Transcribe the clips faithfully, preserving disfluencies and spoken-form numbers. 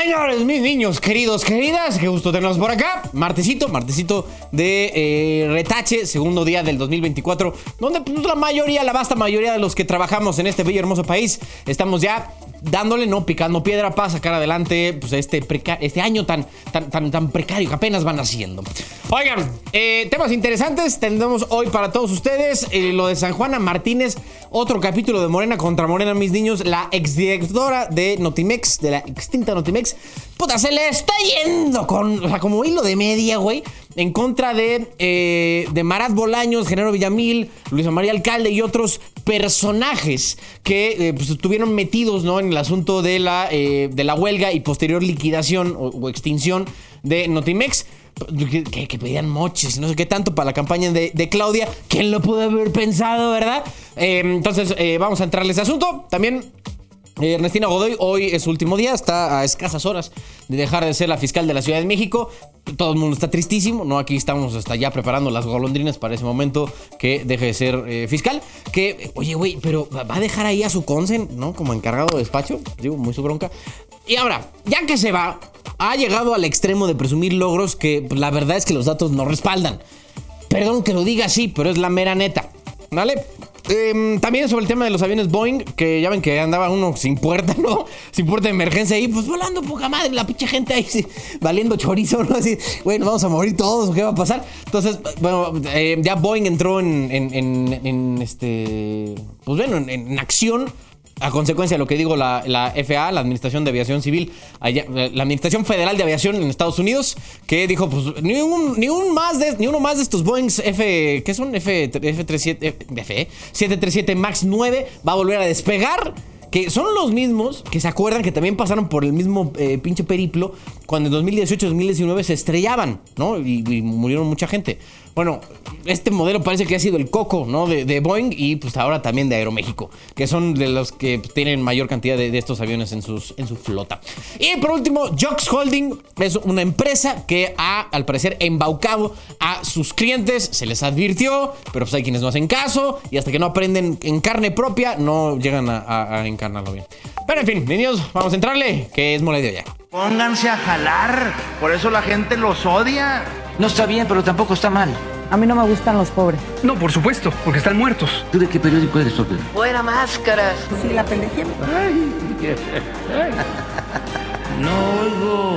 Señores, mis niños, queridos, queridas, qué gusto tenerlos por acá. Martesito, martesito de eh, retache, segundo día del dos mil veinticuatro, donde pues, la mayoría, la vasta mayoría de los que trabajamos en este bello hermoso país, estamos ya dándole, no, picando piedra para sacar adelante pues, este, preca- este año tan, tan, tan, tan precario que apenas van haciendo. Oigan, eh, temas interesantes tendremos hoy para todos ustedes. Eh, lo de San Juana Martínez, otro capítulo de Morena contra Morena, mis niños. La exdirectora de Notimex, de la extinta Notimex, puta, se le está yendo con, o sea, como hilo de media, güey, en contra de, eh, de Marat Bolaños, Genaro Villamil, Luisa María Alcalde y otros personajes que eh, pues, estuvieron metidos, ¿no?, en el asunto de la, eh, de la huelga y posterior liquidación o, o extinción de Notimex. Que, que, que pedían moches y no sé qué tanto para la campaña de, de Claudia. ¿Quién lo pudo haber pensado, verdad? Eh, entonces eh, vamos a entrarle a ese asunto. También eh, Ernestina Godoy, hoy es su último día. Está a escasas horas de dejar de ser la fiscal de la Ciudad de México. Todo el mundo está tristísimo, ¿no? Aquí estamos hasta ya preparando las golondrinas para ese momento que deje de ser eh, fiscal. Que, oye, güey, pero va a dejar ahí a su consen, ¿no? Como encargado de despacho. Digo, muy su bronca. Y ahora, ya que se va, ha llegado al extremo de presumir logros que pues, la verdad es que los datos no respaldan. Perdón que lo diga así, pero es la mera neta, ¿vale? Eh, también sobre el tema de los aviones Boeing, que ya ven que andaba uno sin puerta, ¿no? Sin puerta de emergencia ahí, pues volando poca madre, la pinche gente ahí sí, valiendo chorizo, ¿no? Así, güey, nos vamos a morir todos, ¿qué va a pasar? Entonces, bueno, eh, ya Boeing entró en, en, en, en este, pues bueno, en, en acción a consecuencia de lo que digo la, la F A A, la Administración de Aviación Civil, allá, la Administración Federal de Aviación en Estados Unidos, que dijo, pues, ni, un, ni, un más de, ni uno más de estos Boeing F, ¿qué son? F, F treinta y siete, F, siete treinta y siete MAX nueve va a volver a despegar, que son los mismos que se acuerdan que también pasaron por el mismo eh, pinche periplo cuando en dos mil dieciocho, dos mil diecinueve se estrellaban, ¿no? Y, y murieron mucha gente. Bueno, este modelo parece que ha sido el coco, ¿no? De, de Boeing y pues ahora también de Aeroméxico, que son de los que tienen mayor cantidad de, de estos aviones en, sus, en su flota. Y por último, Jox Holding es una empresa que ha, al parecer, embaucado a sus clientes. Se les advirtió, pero pues hay quienes no hacen caso y hasta que no aprenden en carne propia, no llegan a, a, a encarnarlo bien. Pero en fin, niños, vamos a entrarle, que es mole de olla. Pónganse a jalar, por eso la gente los odia. No está bien, pero tampoco está mal. A mí no me gustan los pobres. No, por supuesto, porque están muertos. ¿Tú de qué periódico eres, Sócrates? Fuera máscaras. Sí, la pendejé. No oigo.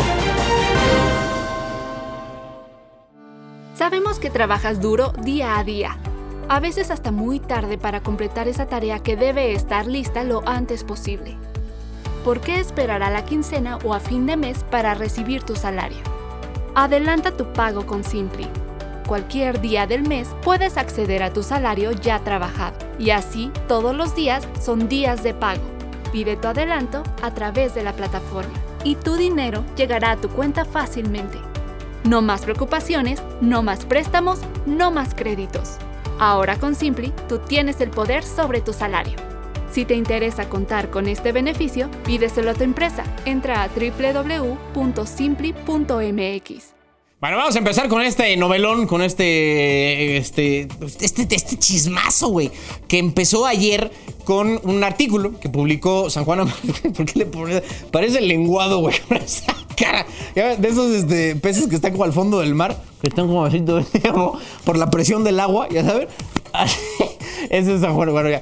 Sabemos que trabajas duro día a día, a veces hasta muy tarde para completar esa tarea que debe estar lista lo antes posible. ¿Por qué esperar a la quincena o a fin de mes para recibir tu salario? Adelanta tu pago con Simply. Cualquier día del mes puedes acceder a tu salario ya trabajado y así todos los días son días de pago. Pide tu adelanto a través de la plataforma y tu dinero llegará a tu cuenta fácilmente. No más preocupaciones, no más préstamos, no más créditos. Ahora con Simply tú tienes el poder sobre tu salario. Si te interesa contar con este beneficio, pídeselo a tu empresa. Entra a doble u doble u doble u punto simply punto m x. Bueno, vamos a empezar con este novelón, con este este este, este chismazo, güey, que empezó ayer con un artículo que publicó San Juana. ¿Por qué le pones? Parece lenguado, güey, con esa cara. De esos este, peces que están como al fondo del mar, que están como así todo, digamos, por la presión del agua, ya sabes. Ese es San Juan, bueno, ya.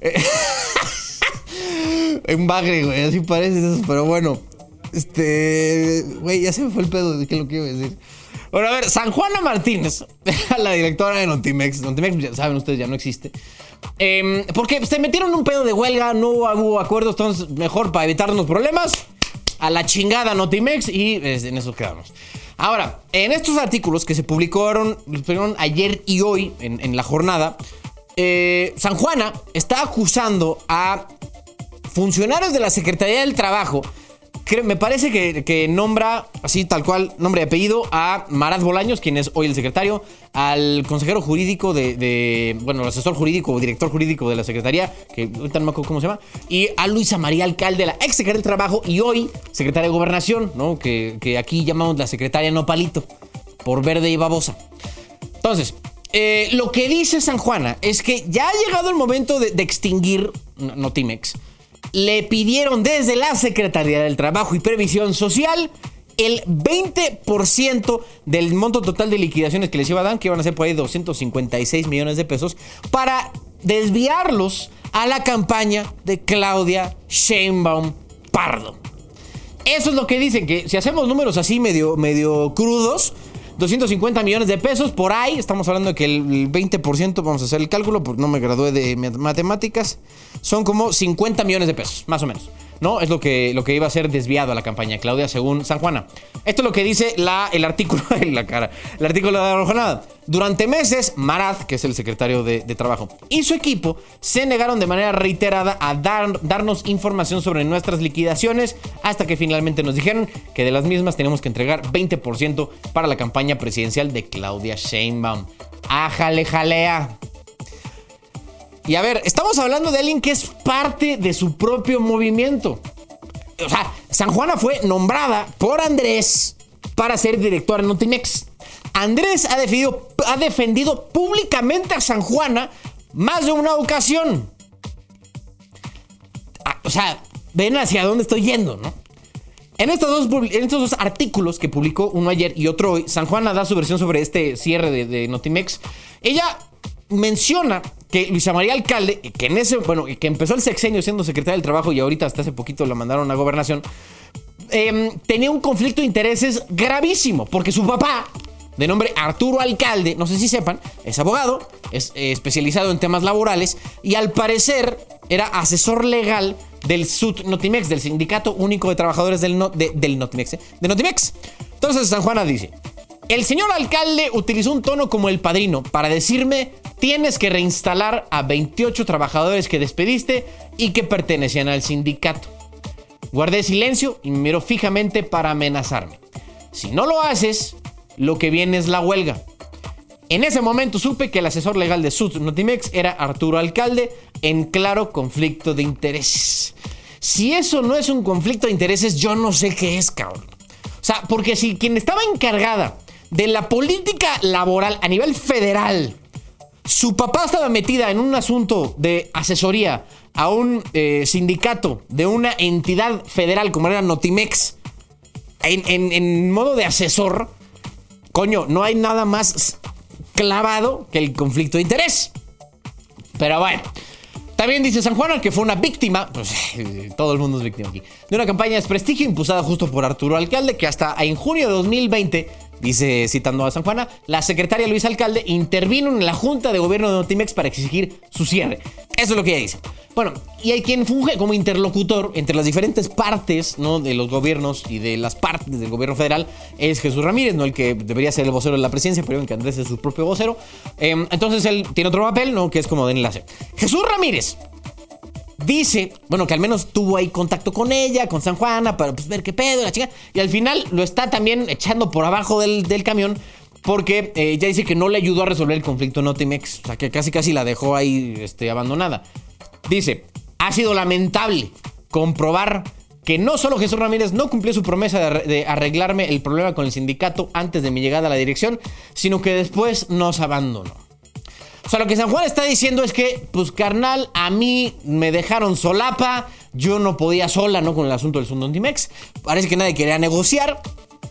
Un bagre, güey, así parece eso, pero bueno. Este, güey, ya se me fue el pedo de qué lo quiero decir. Bueno, a ver, San Juana Martínez, la directora de Notimex. Notimex, ya saben ustedes, ya no existe. Eh, porque se metieron un pedo de huelga, no hubo acuerdos, entonces mejor para evitarnos problemas, a la chingada Notimex y en eso quedamos. Ahora, en estos artículos que se publicaron, publicaron ayer y hoy en, en la jornada, eh, San Juana está acusando a funcionarios de la Secretaría del Trabajo. Me parece que, que nombra, así tal cual, nombre y apellido, a Marat Bolaños, quien es hoy el secretario, al consejero jurídico de, de bueno, el asesor jurídico o director jurídico de la Secretaría, que ahorita no me acuerdo cómo se llama, y a Luisa María Alcalde, la ex secretaria del Trabajo y hoy secretaria de Gobernación, ¿no? Que, que aquí llamamos la secretaria Nopalito, por verde y babosa. Entonces, eh, lo que dice San Juana es que ya ha llegado el momento de, de extinguir Notimex. le pidieron desde la Secretaría del Trabajo y Previsión Social el veinte por ciento del monto total de liquidaciones que les iba a dar, que iban a ser por ahí doscientos cincuenta y seis millones de pesos, para desviarlos a la campaña de Claudia Sheinbaum Pardo. Eso es lo que dicen, que si hacemos números así medio, medio crudos, doscientos cincuenta millones de pesos, por ahí, estamos hablando de que el veinte por ciento, vamos a hacer el cálculo, porque no me gradué de matemáticas, son como cincuenta millones de pesos, más o menos. ¿No? Es lo que, lo que iba a ser desviado a la campaña de Claudia, según San Juana. Esto es lo que dice la, el artículo en la cara. El artículo de la jornada. Durante meses, Marat, que es el secretario de, de Trabajo, y su equipo se negaron de manera reiterada a dar, darnos información sobre nuestras liquidaciones, hasta que finalmente nos dijeron que de las mismas tenemos que entregar veinte por ciento para la campaña presidencial de Claudia Sheinbaum. ¡Ájale, jalea! Y a ver, estamos hablando de alguien que es parte de su propio movimiento. O sea, San Juana fue nombrada por Andrés para ser directora en Notimex. Andrés ha defendido, ha defendido públicamente a San Juana más de una ocasión. O sea, ven hacia dónde estoy yendo, ¿no? En estos dos, en estos dos artículos que publicó, uno ayer y otro hoy, San Juana da su versión sobre este cierre de, de Notimex. Ella menciona que Luisa María Alcalde, que en ese, bueno, que empezó el sexenio siendo secretaria del Trabajo y ahorita hasta hace poquito la mandaron a Gobernación, eh, tenía un conflicto de intereses gravísimo, porque su papá, de nombre Arturo Alcalde, no sé si sepan, es abogado, es eh, especializado en temas laborales y al parecer era asesor legal del S U T Notimex, del Sindicato Único de Trabajadores del, no, de, del Notimex, ¿eh? de Notimex. Entonces San Juana dice: el señor alcalde utilizó un tono como el padrino para decirme: tienes que reinstalar a veintiocho trabajadores que despediste y que pertenecían al sindicato. Guardé silencio y me miró fijamente para amenazarme. Si no lo haces, lo que viene es la huelga. En ese momento supe que el asesor legal de S U T Notimex era Arturo Alcalde, en claro conflicto de intereses. Si eso no es un conflicto de intereses, yo no sé qué es, cabrón. O sea, porque si quien estaba encargada de la política laboral a nivel federal, su papá estaba metida en un asunto de asesoría a un eh, sindicato de una entidad federal como era Notimex, en, en, en modo de asesor, coño, no hay nada más clavado que el conflicto de interés. Pero bueno, también dice San Juana que fue una víctima, pues todo el mundo es víctima aquí, de una campaña de desprestigio impulsada justo por Arturo Alcalde, que hasta en junio de dos mil veinte, dice citando a San Juana, la secretaria Luisa Alcalde intervino en la Junta de Gobierno de Notimex para exigir su cierre. Eso es lo que ella dice. Bueno, y hay quien funge como interlocutor entre las diferentes partes, ¿no?, de los gobiernos y de las partes del gobierno federal, es Jesús Ramírez, ¿no?, el que debería ser el vocero de la presidencia, pero ven que Andrés es su propio vocero. Eh, entonces él tiene otro papel, ¿no?, que es como de enlace. Jesús Ramírez dice, bueno, que al menos tuvo ahí contacto con ella, con San Juana, para pues, ver qué pedo, la chica. Y al final lo está también echando por abajo del, del camión, porque eh, ya dice que no le ayudó a resolver el conflicto en Notimex. O sea, que casi casi la dejó ahí este, abandonada. Dice: ha sido lamentable comprobar que no solo Jesús Ramírez no cumplió su promesa de, de arreglarme el problema con el sindicato antes de mi llegada a la dirección, sino que después nos abandonó. O sea, lo que San Juan está diciendo es que, pues, carnal, a mí me dejaron solapa, yo no podía sola, ¿no?, con el asunto del Notimex. Parece que nadie quería negociar.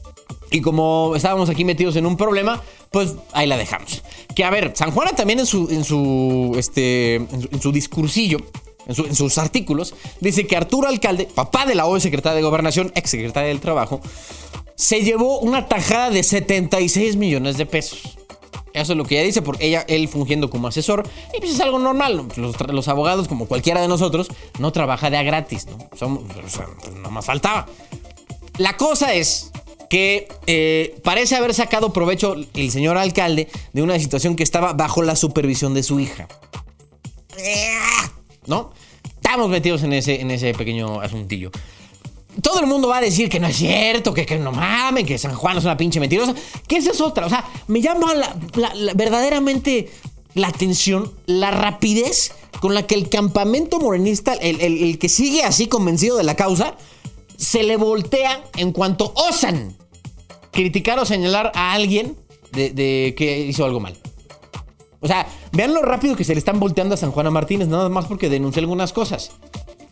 Y como estábamos aquí metidos en un problema, pues ahí la dejamos. Que a ver, San Juana también en su, en su, este, en su, en su discursillo, en, su, en sus artículos, dice que Arturo Alcalde, papá de la hoy secretaria de Gobernación, ex secretaria del Trabajo, se llevó una tajada de setenta y seis millones de pesos. Eso es lo que ella dice, porque ella, él fungiendo como asesor, y pues es algo normal. Los, los abogados, como cualquiera de nosotros, no trabaja de a gratis, ¿no? Somos, o sea, no más faltaba. La cosa es que eh, parece haber sacado provecho el señor alcalde de una situación que estaba bajo la supervisión de su hija, ¿no? Estamos metidos en ese, en ese pequeño asuntillo. Todo el mundo va a decir que no es cierto, que, que no mamen, que San Juan es una pinche mentirosa, que esa es otra. O sea, me llama la, la, la, verdaderamente la atención, la rapidez con la que el campamento morenista, el, el, el que sigue así convencido de la causa, se le voltea en cuanto osan criticar o señalar a alguien de, de que hizo algo mal. O sea, vean lo rápido que se le están volteando a San Juana Martínez, nada más porque denunció algunas cosas.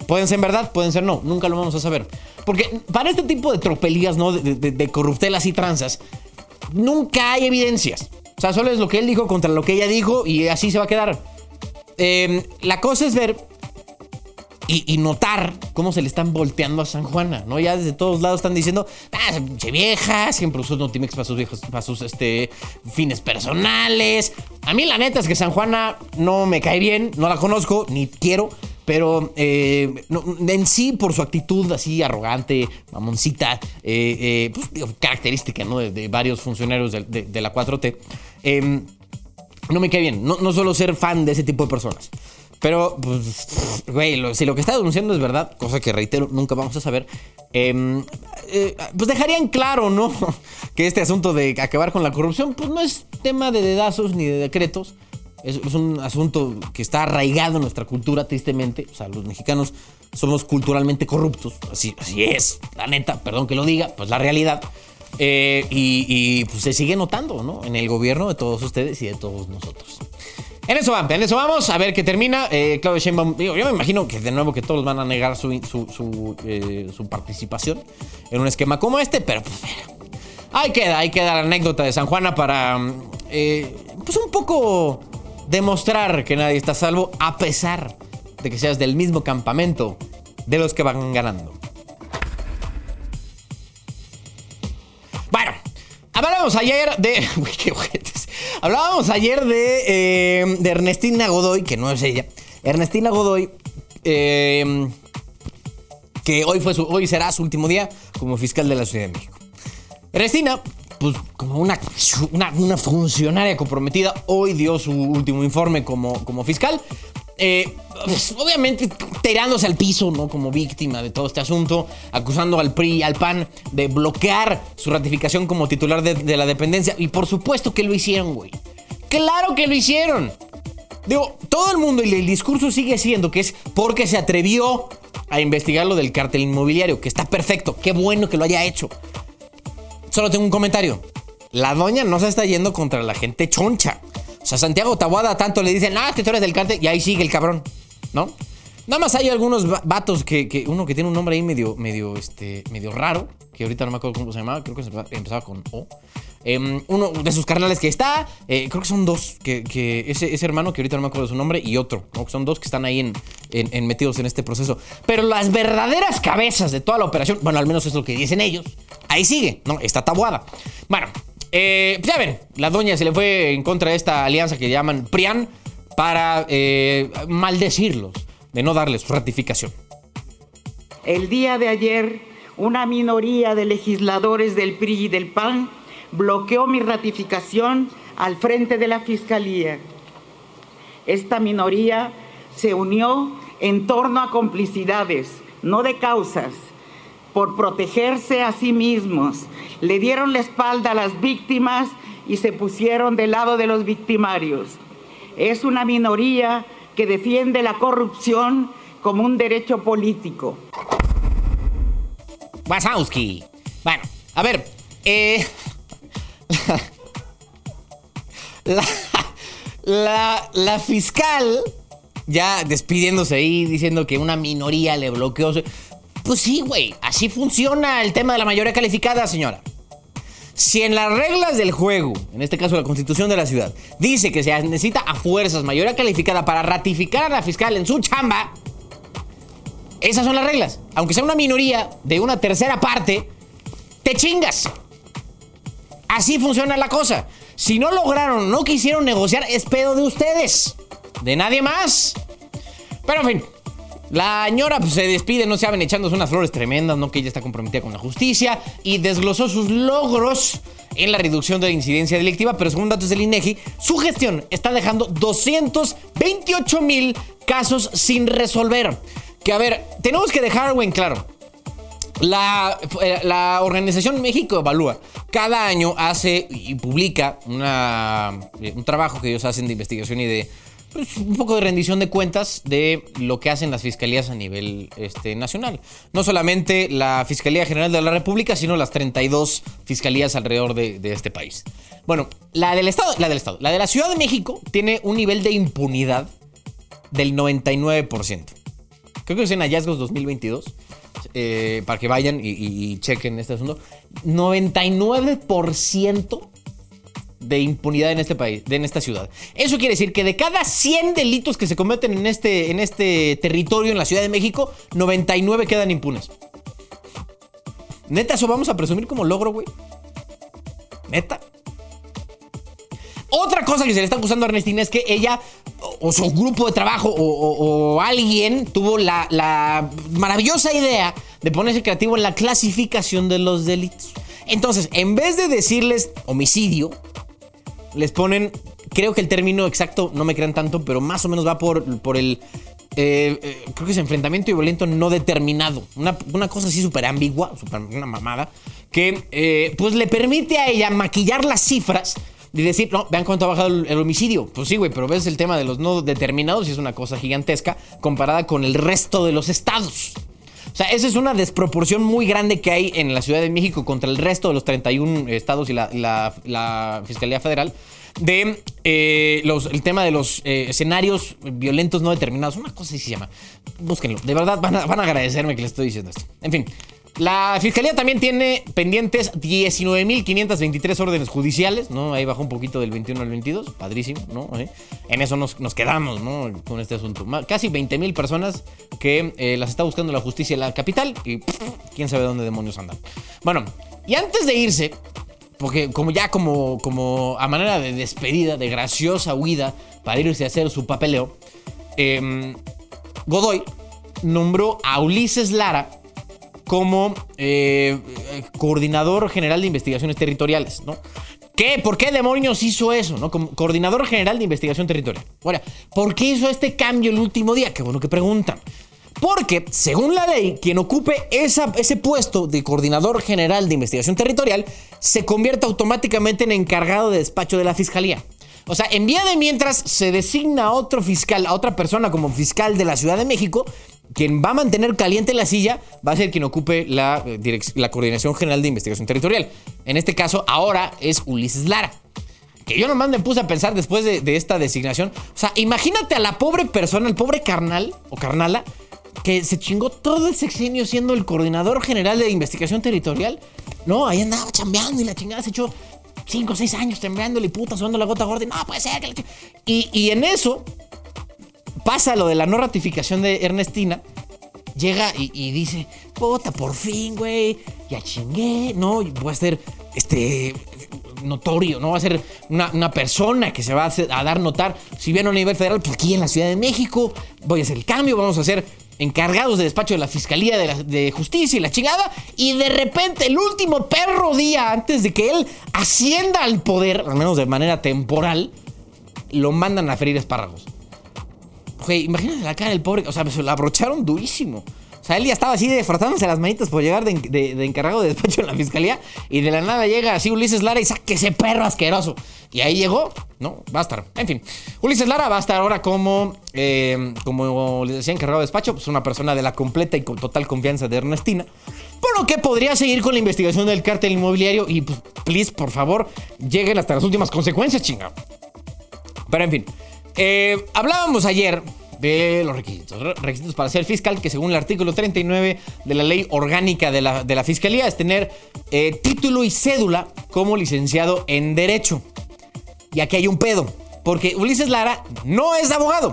Pueden ser verdad, pueden ser no. Nunca lo vamos a saber. Porque para este tipo de tropelías, ¿no? De, de, de corruptelas y tranzas, nunca hay evidencias. O sea, solo es lo que él dijo contra lo que ella dijo y así se va a quedar. Eh, la cosa es ver y, y notar cómo se le están volteando a San Juana, ¿no? Ya desde todos lados están diciendo, ah, che vieja, siempre usó Notimex para sus, viejos, para sus este, fines personales. A mí la neta es que San Juana no me cae bien, no la conozco, ni quiero. Pero eh, no, en sí, por su actitud así arrogante, mamoncita, eh, eh, pues, digo, característica, ¿no? de, de varios funcionarios de, de, de la cuatro T, eh, no me cae bien. No, no suelo ser fan de ese tipo de personas. Pero, pues, güey, lo, si lo que está denunciando es verdad, cosa que reitero, nunca vamos a saber, eh, eh, pues dejarían claro, ¿no? Que este asunto de acabar con la corrupción, pues no es tema de dedazos ni de decretos. Es, es un asunto que está arraigado en nuestra cultura, tristemente. O sea, los mexicanos somos culturalmente corruptos. Así, así es, la neta, perdón que lo diga, pues la realidad. Eh, y, y pues se sigue notando, ¿no? En el gobierno de todos ustedes y de todos nosotros. En eso vamos, en eso vamos, a ver qué termina. Eh, Claudia Sheinbaum, digo, yo me imagino que de nuevo que todos van a negar su, su, su, eh, su participación en un esquema como este, pero pues ahí queda, ahí queda la anécdota de San Juana para, eh, pues un poco demostrar que nadie está a salvo, a pesar de que seas del mismo campamento de los que van ganando. Bueno, hablábamos ayer de... Uy, qué ojetes. Hablábamos ayer de, eh, de Ernestina Godoy, que no es ella. Ernestina Godoy, eh, que hoy, fue su, hoy será su último día como fiscal de la Ciudad de México. Ernestina, pues como una, una, una funcionaria comprometida, hoy dio su último informe como, como fiscal. Eh, pues, obviamente tirándose al piso, ¿no? Como víctima de todo este asunto, acusando al P R I y al P A N de bloquear su ratificación como titular de, de la dependencia. Y por supuesto que lo hicieron, güey. ¡Claro que lo hicieron! Digo, todo el mundo, y el discurso sigue siendo que es porque se atrevió a investigar lo del cártel inmobiliario, que está perfecto, qué bueno que lo haya hecho. Solo tengo un comentario. La doña no se está yendo contra la gente choncha. O sea, Santiago Taboada tanto le dicen, ah, que tú eres del cártel, y ahí sigue el cabrón, ¿no? Nada más hay algunos vatos que, que uno que tiene un nombre ahí medio, medio, este, medio raro, que ahorita no me acuerdo cómo se llamaba, creo que empezaba con O. Eh, uno de sus carnales que está, eh, creo que son dos, que, que ese, ese hermano que ahorita no me acuerdo de su nombre, y otro, ¿no? Son dos que están ahí en, en, en metidos en este proceso. Pero las verdaderas cabezas de toda la operación, bueno, al menos es lo que dicen ellos, ahí sigue, ¿no? Está Taboada. Bueno, eh, ya ven, la doña se le fue en contra de esta alianza que llaman P R I A N para eh, maldecirlos de no darles su ratificación. El día de ayer, una minoría de legisladores del P R I y del P A N bloqueó mi ratificación al frente de la Fiscalía. Esta minoría se unió en torno a complicidades, no de causas, por protegerse a sí mismos. Le dieron la espalda a las víctimas y se pusieron del lado de los victimarios. Es una minoría que defiende la corrupción como un derecho político. Wazowski. Bueno, a ver, eh... La, la, la fiscal ya despidiéndose ahí, diciendo que una minoría le bloqueó. Pues sí, güey, así funciona el tema de la mayoría calificada, señora. Si en las reglas del juego, en este caso la Constitución de la ciudad, dice que se necesita a fuerzas mayoría calificada para ratificar a la fiscal en su chamba, esas son las reglas. Aunque sea una minoría de una tercera parte, te chingas. Así funciona la cosa. Si no lograron, no quisieron negociar, es pedo de ustedes, de nadie más. Pero en fin, la señora pues, se despide, no se saben, echándose unas flores tremendas, ¿no? Que ella está comprometida con la justicia y desglosó sus logros en la reducción de la incidencia delictiva. Pero según datos del INEGI, su gestión está dejando doscientos veintiocho mil casos sin resolver. Que a ver, tenemos que dejar algo en claro. La, la Organización México Evalúa cada año hace y publica una, un trabajo que ellos hacen de investigación y de pues, un poco de rendición de cuentas de lo que hacen las fiscalías a nivel este, nacional. No solamente la Fiscalía General de la República, sino las treinta y dos fiscalías alrededor de, de este país. Bueno, la del Estado, la del Estado, la de la Ciudad de México tiene un nivel de impunidad del noventa y nueve por ciento. creo que es en Hallazgos dos mil veintidós, eh, para que vayan y, y, y chequen este asunto. noventa y nueve por ciento de impunidad en este país, en esta ciudad. Eso quiere decir que de cada cien delitos que se cometen en este, en este territorio, en la Ciudad de México, noventa y nueve quedan impunes. Neta, eso vamos a presumir como logro, güey. Neta. Otra cosa que se le está acusando a Ernestina es que ella o, o su grupo de trabajo o, o, o alguien tuvo la, la maravillosa idea de ponerse creativo en la clasificación de los delitos. Entonces, en vez de decirles homicidio, les ponen, creo que el término exacto, no me crean tanto, pero más o menos va por, por el, eh, eh, creo que es enfrentamiento violento no determinado. Una, una cosa así súper ambigua, super, una mamada, que eh, pues le permite a ella maquillar las cifras y decir, no, vean cuánto ha bajado el, el homicidio. Pues sí, güey, pero ves el tema de los no determinados y es una cosa gigantesca comparada con el resto de los estados. O sea, esa es una desproporción muy grande que hay en la Ciudad de México contra el resto de los treinta y uno estados y la, la, la Fiscalía Federal de eh, los, el tema de los eh, escenarios violentos no determinados. Una cosa así se llama. Búsquenlo. De verdad van a, van a agradecerme que les estoy diciendo esto. En fin. La Fiscalía también tiene pendientes diecinueve mil quinientas veintitrés órdenes judiciales, ¿no? Ahí bajó un poquito del veintiuno al veintidós, padrísimo, ¿no? ¿Eh? En eso nos, nos quedamos, ¿no? Con este asunto. Casi veinte mil personas que eh, las está buscando la justicia en la capital y pff, quién sabe dónde demonios andan. Bueno, y antes de irse, porque como ya como, como a manera de despedida, de graciosa huida para irse a hacer su papeleo, eh, Godoy nombró a Ulises Lara como eh, coordinador general de investigaciones territoriales, ¿no? ¿Qué? ¿Por qué demonios hizo eso, no? Como coordinador general de investigación territorial. Ahora, ¿por qué hizo este cambio el último día? Qué bueno que preguntan. Porque, según la ley, quien ocupe esa, ese puesto de coordinador general de investigación territorial se convierte automáticamente en encargado de despacho de la fiscalía. O sea, en vía de mientras se designa a otro fiscal, a otra persona como fiscal de la Ciudad de México, quien va a mantener caliente la silla va a ser quien ocupe la, eh, la Coordinación General de Investigación Territorial. En este caso, ahora es Ulises Lara. Que yo nomás me puse a pensar después de, de esta designación. O sea, imagínate a la pobre persona, el pobre carnal o carnala, que se chingó todo el sexenio siendo el Coordinador General de Investigación Territorial. No, ahí andaba chambeando y la chingada se echó cinco o seis años temblándole y puta, sonando la gota gorda. Y no, puede ser que la ch... y, y en eso pasa lo de la no ratificación de Ernestina. Llega y, y dice, puta, por fin, güey, ya chingué, no, voy a ser este notorio, no va a ser una, una persona que se va a, hacer, a dar notar, si bien a nivel federal, pues aquí en la Ciudad de México voy a hacer el cambio, vamos a ser encargados de despacho de la Fiscalía de, la, de Justicia y la chingada, y de repente el último perro día antes de que él ascienda al poder, al menos de manera temporal, lo mandan a freír espárragos. Oye, imagínate la cara del pobre, o sea, se lo abrocharon durísimo. O sea, él ya estaba así de frotándose las manitas por llegar de, de, de encargado de despacho en la fiscalía. Y de la nada llega así Ulises Lara y saque ese perro asqueroso. Y ahí llegó, ¿no? Va a estar. En fin, Ulises Lara va a estar ahora como, eh, como les decía, encargado de despacho. Pues una persona de la completa y con total confianza de Ernestina. Por lo que podría seguir con la investigación del cártel inmobiliario. Y pues, please, por favor, lleguen hasta las últimas consecuencias, chingado. Pero en fin, eh, hablábamos ayer de los requisitos. Requisitos para ser fiscal, que según el artículo treinta y nueve de la ley orgánica de la, de la fiscalía es tener eh, título y cédula como licenciado en Derecho. Y aquí hay un pedo, porque Ulises Lara no es abogado.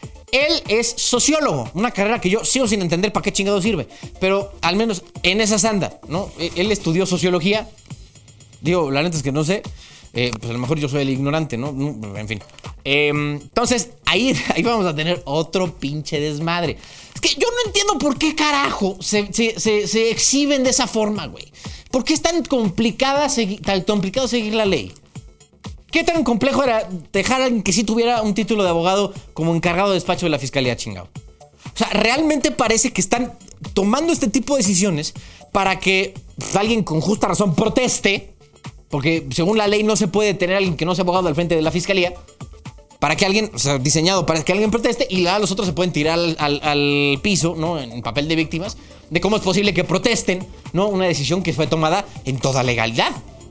Él es sociólogo, una carrera que yo sigo sin entender para qué chingado sirve. Pero al menos en esa anda, ¿no? Él estudió sociología. Digo, la neta es que no sé. Eh, pues a lo mejor yo soy el ignorante, ¿no? En fin. Eh, entonces, ahí, ahí vamos a tener otro pinche desmadre. Es que yo no entiendo por qué carajo se, se, se, se exhiben de esa forma, güey. ¿Por qué es tan complicada segui- tan complicado seguir la ley? ¿Qué tan complejo era dejar a alguien que sí tuviera un título de abogado como encargado de despacho de la fiscalía, chingado? O sea, realmente parece que están tomando este tipo de decisiones para que pues, alguien con justa razón proteste. Porque según la ley no se puede tener a alguien que no sea abogado al frente de la fiscalía para que alguien, o sea, diseñado para que alguien proteste, y los otros se pueden tirar al, al, al piso, ¿no? En papel de víctimas, de cómo es posible que protesten, ¿no? Una decisión que fue tomada en toda legalidad.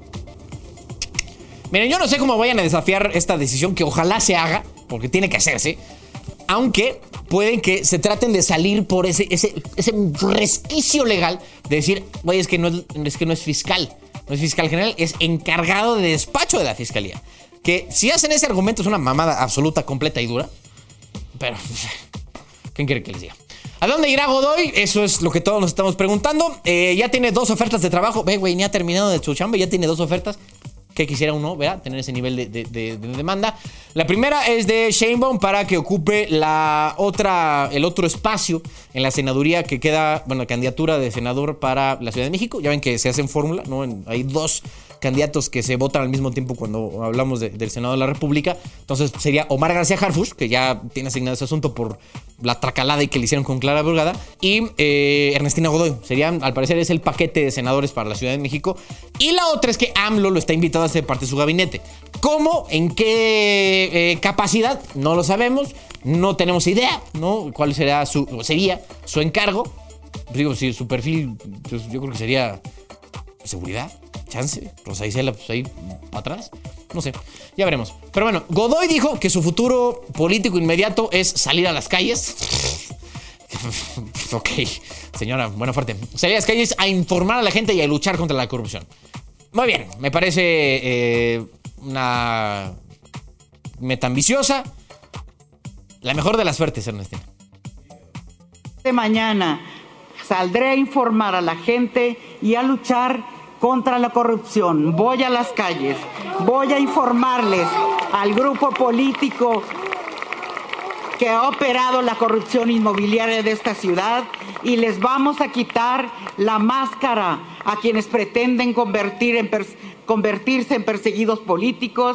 Miren, yo no sé cómo vayan a desafiar esta decisión, que ojalá se haga, porque tiene que hacerse. Aunque pueden que se traten de salir por ese, ese, ese resquicio legal de decir, güey, es que no es, es que no es fiscal, no es fiscal general, es encargado de despacho de la fiscalía. Que si hacen ese argumento es una mamada absoluta, completa y dura. Pero, ¿quién quiere que les diga? ¿A dónde irá Godoy? Eso es lo que todos nos estamos preguntando. Eh, ya tiene dos ofertas de trabajo. Ve, güey, ni ha terminado de su chamba, ya tiene dos ofertas. Que quisiera uno, ¿verdad? Tener ese nivel de, de, de, de demanda. La primera es de Sheinbaum para que ocupe la otra, el otro espacio en la senaduría que queda, bueno, candidatura de senador para la Ciudad de México. Ya ven que se hacen fórmula, ¿no? Hay dos candidatos que se votan al mismo tiempo cuando hablamos de, del Senado de la República. Entonces sería Omar García Harfuch, que ya tiene asignado ese asunto por la tracalada y que le hicieron con Clara Brugada, y eh, Ernestina Godoy. Serían, al parecer, es el paquete de senadores para la Ciudad de México. Y la otra es que AMLO lo está invitado a ser parte de su gabinete. ¿Cómo? ¿En qué eh, capacidad? No lo sabemos. No tenemos idea, ¿no? ¿Cuál será su, sería su encargo? Digo, si su perfil, pues yo creo que sería seguridad. Chance, Rosa Isela, pues ahí atrás. No sé, ya veremos. Pero bueno, Godoy dijo que su futuro político inmediato es salir a las calles. Ok, señora, buena fuerte. Salir a las calles a informar a la gente y a luchar contra la corrupción. Muy bien, me parece eh, una meta ambiciosa. La mejor de las suertes, Ernestina. De mañana saldré a informar a la gente y a luchar contra la corrupción. Voy a las calles, voy a informarles al grupo político que ha operado la corrupción inmobiliaria de esta ciudad y les vamos a quitar la máscara a quienes pretenden convertir en convertirse en perseguidos políticos.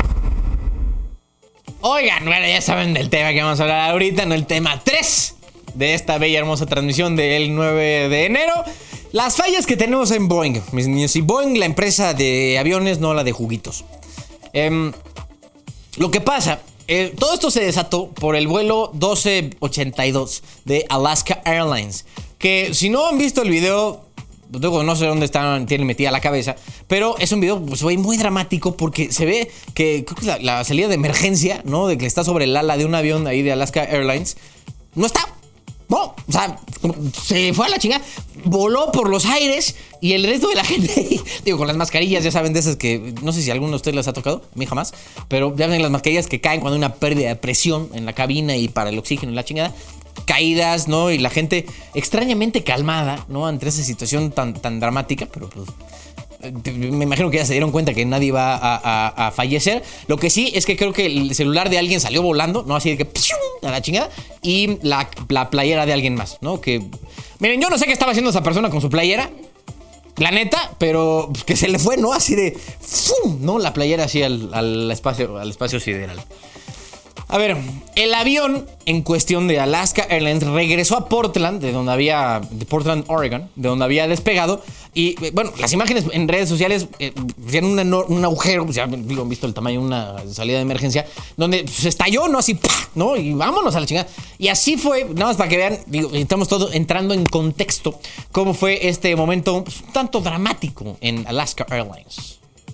Oigan, bueno, ya saben del tema que vamos a hablar ahorita, no el tema tres de esta bella hermosa transmisión del nueve de enero. Las fallas que tenemos en Boeing, mis niños. Y Boeing, la empresa de aviones, no la de juguitos. Eh, lo que pasa, eh, todo esto se desató por el vuelo doce ochenta y dos de Alaska Airlines. Que si no han visto el video, digo, no sé dónde están, tienen metida la cabeza. Pero es un video pues, muy dramático porque se ve que, creo que la, la salida de emergencia, ¿no? De que está sobre el ala de un avión ahí de Alaska Airlines. No está. No, o sea, se fue a la chingada, voló por los aires y el resto de la gente, digo, con las mascarillas, ya saben de esas que, no sé si a alguno de ustedes les ha tocado, a mí jamás, pero ya ven las mascarillas que caen cuando hay una pérdida de presión en la cabina y para el oxígeno y la chingada, caídas, ¿no? Y la gente extrañamente calmada, ¿no? Ante esa situación tan, tan dramática, pero pues... me imagino que ya se dieron cuenta que nadie va a, a, a fallecer. Lo que sí es que creo que el celular de alguien salió volando, ¿no? Así de que a la chingada. Y la, la playera de alguien más, ¿no? Que, miren, yo no sé qué estaba haciendo esa persona con su playera, la neta, pero que se le fue, ¿no? Así de ¡fum! ¿No? La playera así al, al espacio, al espacio sideral. A ver, el avión en cuestión de Alaska Airlines regresó a Portland, de donde había, de Portland, Oregon, de donde había despegado. Y bueno, las imágenes en redes sociales eh, hicieron un, un agujero, ya digo, han visto el tamaño de una salida de emergencia, donde se estalló, ¿no? Así, ¡pah! ¿No? Y vámonos a la chingada. Y así fue, nada más para que vean, digo, estamos todos entrando en contexto, cómo fue este momento pues, un tanto dramático en Alaska Airlines.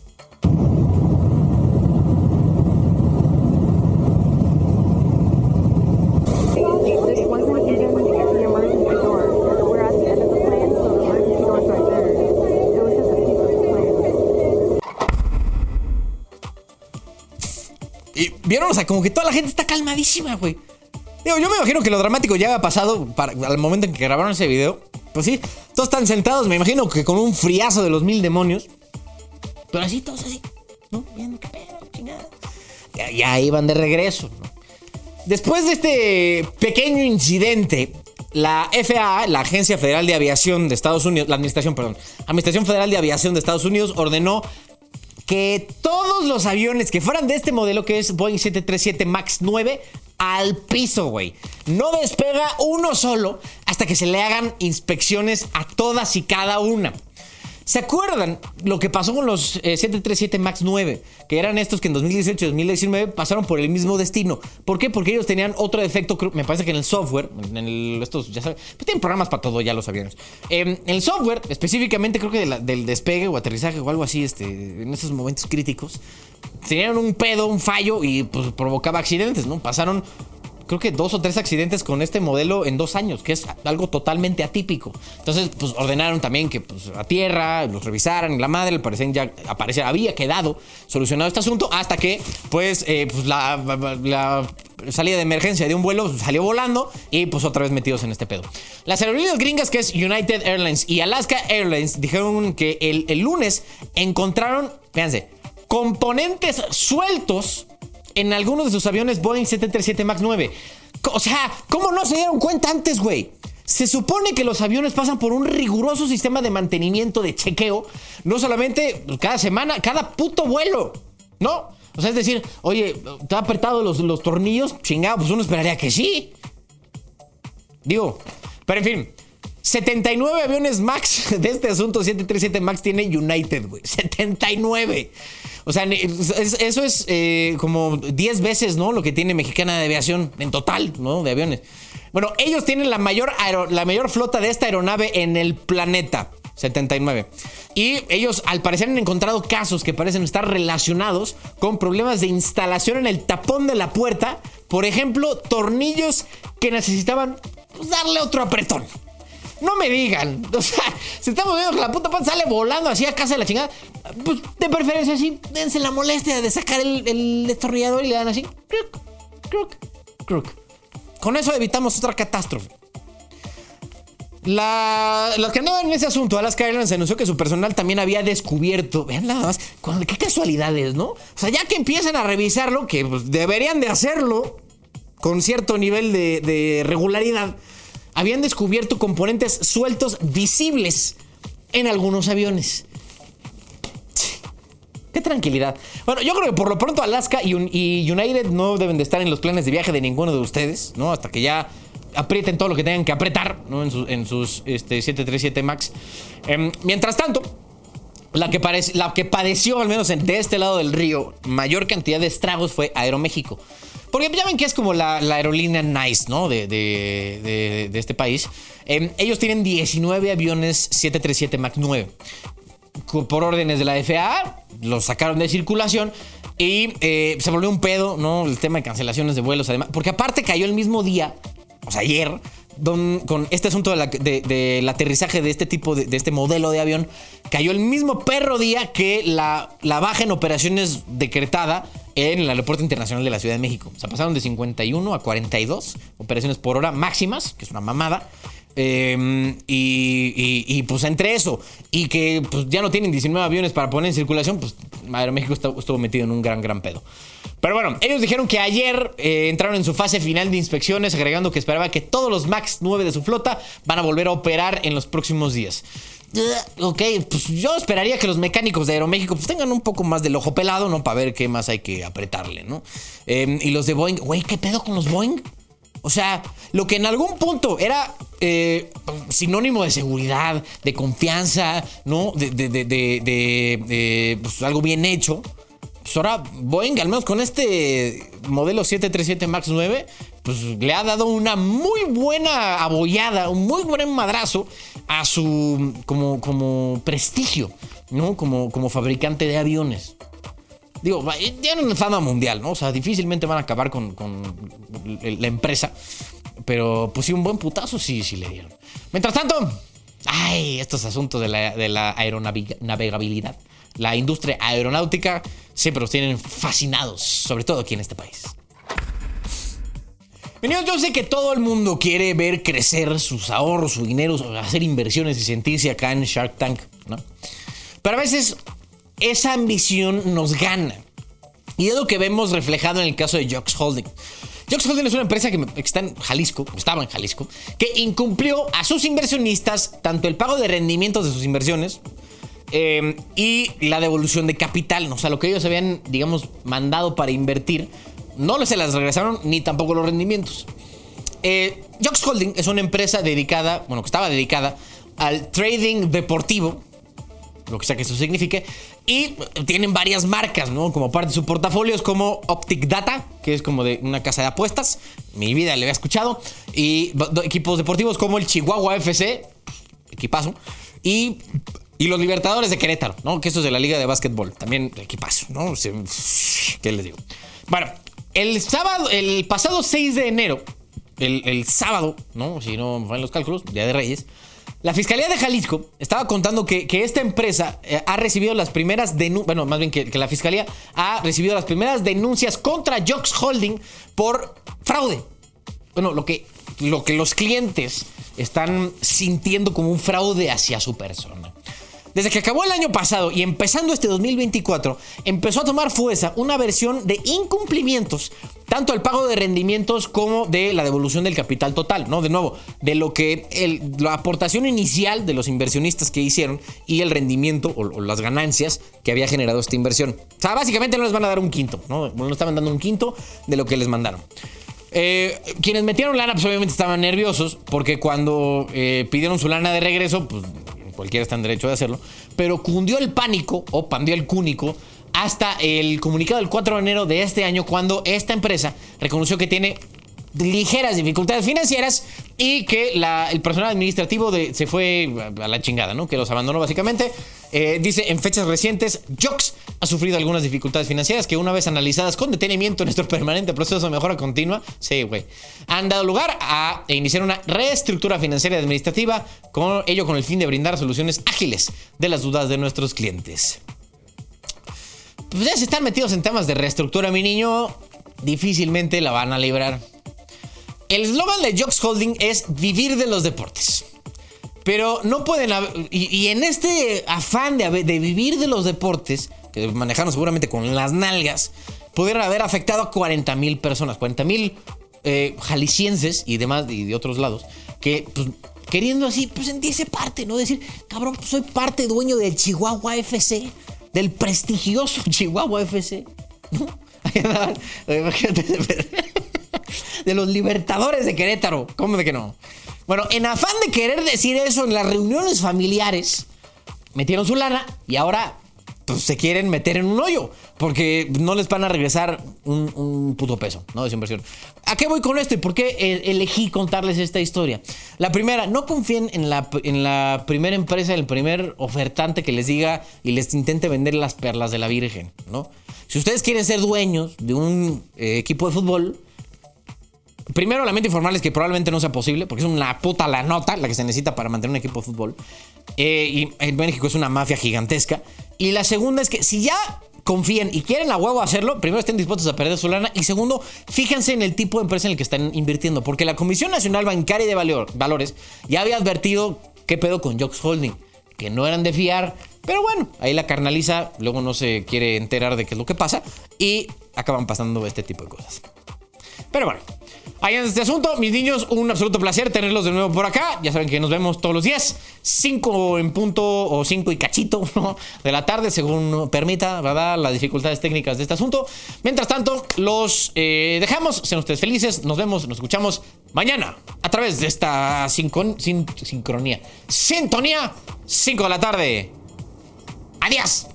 Y vieron, o sea, como que toda la gente está calmadísima, güey. Digo, yo me imagino que lo dramático ya había pasado para, al momento en que grabaron ese video. Pues sí, todos están sentados, me imagino que con un friazo de los mil demonios. Pero así, todos así, ¿no? Viendo qué pedo, chingada. Ya, ya iban de regreso, ¿no? Después de este pequeño incidente, la F A A, la Agencia Federal de Aviación de Estados Unidos, la Administración, perdón, Administración Federal de Aviación de Estados Unidos ordenó que todos los aviones que fueran de este modelo, que es Boeing siete treinta y siete MAX nueve, al piso, güey. No despega uno solo hasta que se le hagan inspecciones a todas y cada una. ¿Se acuerdan lo que pasó con los eh, siete treinta y siete MAX nueve? Que eran estos que en dos mil dieciocho y dos mil diecinueve pasaron por el mismo destino. ¿Por qué? Porque ellos tenían otro defecto, me parece que en el software, en el, estos, ya saben, pues tienen programas para todo ya los aviones. Eh, en el software, específicamente creo que de la, del despegue o aterrizaje o algo así, este, en esos momentos críticos, tenían un pedo, un fallo y pues provocaba accidentes, ¿no? Pasaron creo que dos o tres accidentes con este modelo en dos años, que es algo totalmente atípico. Entonces, pues ordenaron también que pues, a tierra los revisaran. La madre, al parecer, ya aparece, había quedado solucionado este asunto hasta que, pues, eh, pues la, la salida de emergencia de un vuelo salió volando y, pues, otra vez metidos en este pedo. Las aerolíneas gringas, que es United Airlines y Alaska Airlines, dijeron que el, el lunes encontraron, fíjense, componentes sueltos en algunos de sus aviones Boeing siete treinta y siete MAX nueve. O sea, ¿cómo no se dieron cuenta antes, güey? Se supone que los aviones pasan por un riguroso sistema de mantenimiento, de chequeo, no solamente cada semana, cada puto vuelo, ¿no? O sea, es decir, oye, ¿te ha apretado los, los tornillos? Chingado, pues uno esperaría que sí. Digo, pero en fin, setenta y nueve aviones MAX de este asunto siete treinta y siete MAX tiene United, güey. setenta y nueve. O sea, eso es eh, como diez veces, ¿no? Lo que tiene Mexicana de Aviación en total, ¿no? De aviones. Bueno, ellos tienen la mayor, aero, la mayor flota de esta aeronave en el planeta. setenta y nueve. Y ellos, al parecer, han encontrado casos que parecen estar relacionados con problemas de instalación en el tapón de la puerta. Por ejemplo, tornillos que necesitaban pues, darle otro apretón. No me digan, o sea, si estamos viendo que la puta pata sale volando así a casa de la chingada, pues de preferencia así, dense la molestia de sacar el, el destornillador y le dan así, crook, crook, crook. Con eso evitamos otra catástrofe. La, los que andaban en ese asunto, Alaska Airlines anunció que su personal también había descubierto, vean nada más, qué casualidades, ¿no? O sea, ya que empiezan a revisarlo, que pues, deberían de hacerlo con cierto nivel de, de regularidad, habían descubierto componentes sueltos visibles en algunos aviones. ¡Qué tranquilidad! Bueno, yo creo que por lo pronto Alaska y, y United no deben de estar en los planes de viaje de ninguno de ustedes, ¿no? Hasta que ya aprieten todo lo que tengan que apretar, ¿no? En, su, en sus este, siete treinta y siete MAX. Eh, mientras tanto, la que, parece, la que padeció, al menos de este lado del río, mayor cantidad de estragos fue Aeroméxico. Porque ya ven que es como la, la aerolínea nice, ¿no? De, de, de, de este país. Eh, ellos tienen diecinueve aviones siete treinta y siete MAX nueve. Por órdenes de la F A A, los sacaron de circulación y eh, se volvió un pedo, ¿no? El tema de cancelaciones de vuelos, además. Porque aparte cayó el mismo día, o sea, ayer, don, con este asunto del de, de, de aterrizaje de este tipo, de, de este modelo de avión, cayó el mismo perro día que la, la baja en operaciones decretada en el Aeropuerto Internacional de la Ciudad de México. O sea, pasaron de cincuenta y uno a cuarenta y dos operaciones por hora máximas, que es una mamada. Eh, y, y, y pues entre eso y que pues ya no tienen diecinueve aviones para poner en circulación, pues Aeroméxico estuvo, estuvo metido en un gran, gran pedo. Pero bueno, ellos dijeron que ayer eh, entraron en su fase final de inspecciones, agregando que esperaba que todos los MAX nueve de su flota van a volver a operar en los próximos días. Uh, ok, pues yo esperaría que los mecánicos de Aeroméxico pues tengan un poco más del ojo pelado, ¿no? Para ver qué más hay que apretarle, ¿no? Eh, y los de Boeing, güey, ¿qué pedo con los Boeing? O sea, lo que en algún punto era eh, sinónimo de seguridad, de confianza, ¿no? De, de, de, de, de, de pues, algo bien hecho. Pues ahora Boeing, al menos con este modelo siete treinta y siete MAX nueve, pues le ha dado una muy buena abollada, un muy buen madrazo a su como, como prestigio, ¿no? Como, como fabricante de aviones. Digo, tienen fama mundial, ¿no? O sea, difícilmente van a acabar con, con la empresa. Pero, pues sí, un buen putazo sí, sí le dieron. Mientras tanto, ay, estos asuntos de la, de la aeronavegabilidad. La industria aeronáutica siempre los tienen fascinados, sobre todo aquí en este país. Amigos, yo sé que todo el mundo quiere ver crecer sus ahorros, su dinero, hacer inversiones y sentirse acá en Shark Tank, ¿no? Pero a veces esa ambición nos gana. Y es lo que vemos reflejado en el caso de Jux Holding. Jux Holding es una empresa que está en Jalisco, estaba en Jalisco, que incumplió a sus inversionistas tanto el pago de rendimientos de sus inversiones eh, y la devolución de capital. O sea, lo que ellos habían, digamos, mandado para invertir, no se las regresaron ni tampoco los rendimientos. Eh, Jux Holding es una empresa dedicada, bueno, que estaba dedicada al trading deportivo, lo que sea que eso signifique, y tienen varias marcas, ¿no? Como parte de su portafolio es como Optic Data, que es como de una casa de apuestas, mi vida le había escuchado, y equipos deportivos como el Chihuahua F C, equipazo, y, y los Libertadores de Querétaro, ¿no? Que eso es de la Liga de Básquetbol, también equipazo, ¿no? ¿Qué les digo? Bueno, el sábado, el pasado seis de enero, el, el sábado, ¿no? Si no me fallan los cálculos, Día de Reyes, la Fiscalía de Jalisco estaba contando que, que esta empresa eh, ha recibido las primeras denuncias, bueno, más bien que, que la Fiscalía ha recibido las primeras denuncias contra Jux Holding por fraude. Bueno, lo que, lo que los clientes están sintiendo como un fraude hacia su persona. Desde que acabó el año pasado y empezando este dos mil veinticuatro, empezó a tomar fuerza una versión de incumplimientos, tanto al pago de rendimientos como de la devolución del capital total, ¿no? De nuevo, de lo que el, la aportación inicial de los inversionistas que hicieron y el rendimiento o, o las ganancias que había generado esta inversión. O sea, básicamente no les van a dar un quinto, ¿no? No estaban dando un quinto de lo que les mandaron. Eh, quienes metieron lana, pues obviamente estaban nerviosos, porque cuando eh, pidieron su lana de regreso, pues cualquiera está en derecho de hacerlo, pero cundió el pánico o pandió el cúnico hasta el comunicado del cuatro de enero de este año, cuando esta empresa reconoció que tiene ligeras dificultades financieras y que la, el personal administrativo de, se fue a la chingada, ¿no? Que los abandonó básicamente. Eh, dice, en fechas recientes, Jux ha sufrido algunas dificultades financieras que, una vez analizadas con detenimiento en nuestro permanente proceso de mejora continua, sí, güey, han dado lugar a iniciar una reestructura financiera y administrativa, con ello con el fin de brindar soluciones ágiles de las dudas de nuestros clientes. Pues ya se están metidos en temas de reestructura, mi niño, difícilmente la van a librar. El eslogan de Jux Holding es vivir de los deportes. Pero no pueden haber, y, y en este afán de, de vivir de los deportes, que manejaron seguramente con las nalgas, pudieron haber afectado a cuarenta mil personas, cuarenta mil eh, jaliscienses y demás, y de otros lados, que pues, queriendo así, pues sentirse parte, ¿no? Decir, cabrón, pues soy parte dueño del Chihuahua F C, del prestigioso Chihuahua F C, ¿no? De los Libertadores de Querétaro, ¿cómo de que no? Bueno, en afán de querer decir eso en las reuniones familiares, metieron su lana y ahora pues, se quieren meter en un hoyo, porque no les van a regresar un, un puto peso, ¿no? De su inversión. ¿A qué voy con esto y por qué elegí contarles esta historia? La primera, no confíen en la, en la primera empresa, el primer ofertante que les diga y les intente vender las perlas de la Virgen, ¿no? Si ustedes quieren ser dueños de un eh, equipo de fútbol, primero, lamento informarles que probablemente no sea posible, porque es una puta la nota la que se necesita para mantener un equipo de fútbol. Eh, y en México es una mafia gigantesca. Y la segunda es que si ya confían y quieren a huevo hacerlo, primero estén dispuestos a perder su lana. Y segundo, fíjense en el tipo de empresa en el que están invirtiendo. Porque la Comisión Nacional Bancaria y de Valores ya había advertido qué pedo con Jux Holding, que no eran de fiar. Pero bueno, ahí la carnaliza, luego no se quiere enterar de qué es lo que pasa y acaban pasando este tipo de cosas. Pero bueno, ahí en este asunto, mis niños, un absoluto placer tenerlos de nuevo por acá. Ya saben que nos vemos todos los días, cinco en punto o cinco y cachito, ¿no? De la tarde, según permita, ¿verdad? Las dificultades técnicas de este asunto. Mientras tanto, los eh, dejamos. Sean ustedes felices. Nos vemos, nos escuchamos mañana a través de esta sincron, sin, sincronía. Sintonía, cinco de la tarde. Adiós.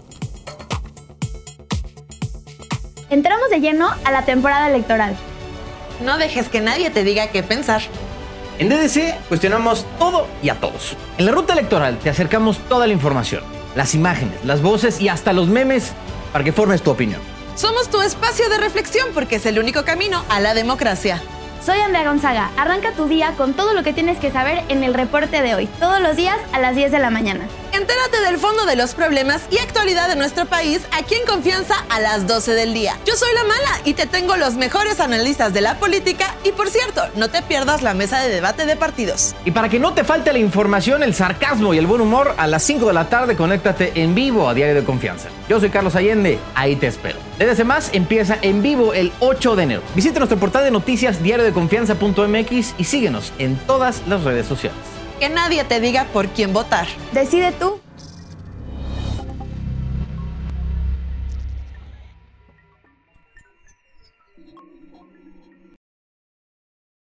Entramos de lleno a la temporada electoral. No dejes que nadie te diga qué pensar. En D D C cuestionamos todo y a todos. En la ruta electoral te acercamos toda la información, las imágenes, las voces y hasta los memes para que formes tu opinión. Somos tu espacio de reflexión porque es el único camino a la democracia. Soy Andrea Gonzaga. Arranca tu día con todo lo que tienes que saber en el reporte de hoy, todos los días a las diez de la mañana. Entérate del fondo de los problemas y actualidad de nuestro país aquí en Confianza a las doce del día. Yo soy La Mala y te tengo los mejores analistas de la política y, por cierto, no te pierdas la mesa de debate de partidos. Y para que no te falte la información, el sarcasmo y el buen humor, a las cinco de la tarde conéctate en vivo a Diario de Confianza. Yo soy Carlos Allende, ahí te espero. D D C Más empieza en vivo el ocho de enero. Visita nuestro portal de noticias diario de confianza punto m x y síguenos en todas las redes sociales. Que nadie te diga por quién votar. Decide tú.